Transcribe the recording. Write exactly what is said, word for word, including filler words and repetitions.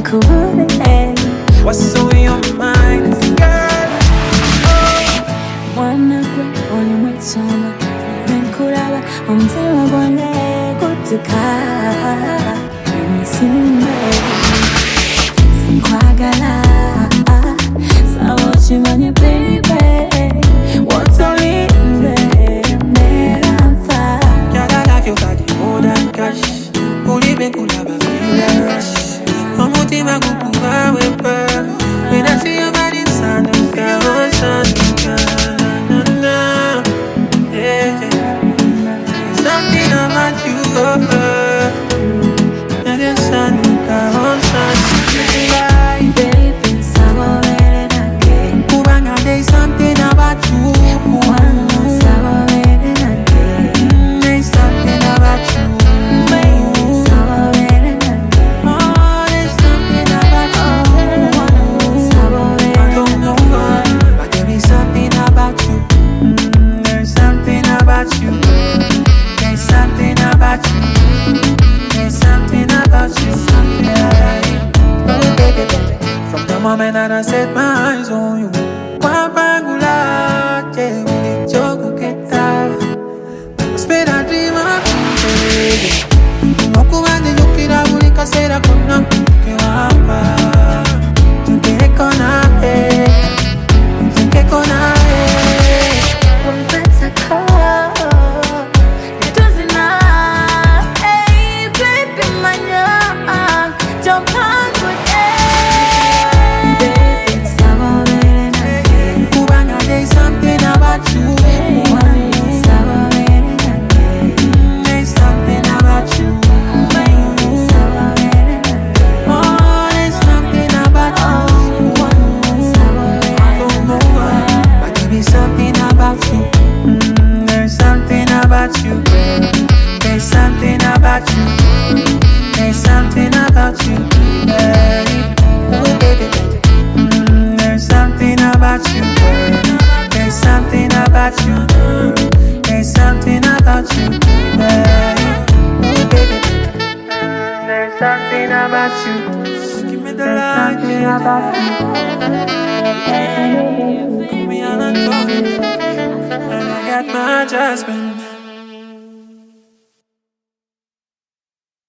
nikubure. What's on your mind, girl? Mwana gwe oli mwechama nenkulaba omutima gwange gutuka emisinde sinkwagala saba okimanye baby wotolinde neranfa Njagala like your body more than cash. Ulibe kulaba feel a rush. Omutima gukuba wepa. When I see your body sanuka, oh sanuka, na na. Yeah, yeah. Something about you, oh, oh. There's sanuka, oh sanuka. baby saba bere nage Kubanga there's something about you. mwana saba bere nage There's something about you. baby saba bere nage Oh, there's something about you. saba I bere don't know why, but there is something about you. Mm, there's something about you. There's something about you. There's something about you. Yeah. Oh, baby, baby. From the moment that I set my eyes on you, Kwapangula, yeah, uli choco que tal. Spend a dream of you, baby. No kubande yukira uli kasera kona que wapa. Yukire kona eh, yukire kona eh. One better call, it doesn't matter. Hey, baby, my young, jump on with it. Baby, saba bere nage, Kubanga there's something about you. mwana saba bere nage, There's something about you. baby, saba bere nage, Oh, there's something about you. mwana saba bere I don't know why, but there is something about you. Mm, there's something about you. There's something about you. There's something about you. Baby. Oh, baby, baby. Mm, there's something about you. There's something about you. There's something about you. Baby. Oh, baby, baby. There's something about you. Give me the light. Something about you. Put me on a toast, and I got my jasmine.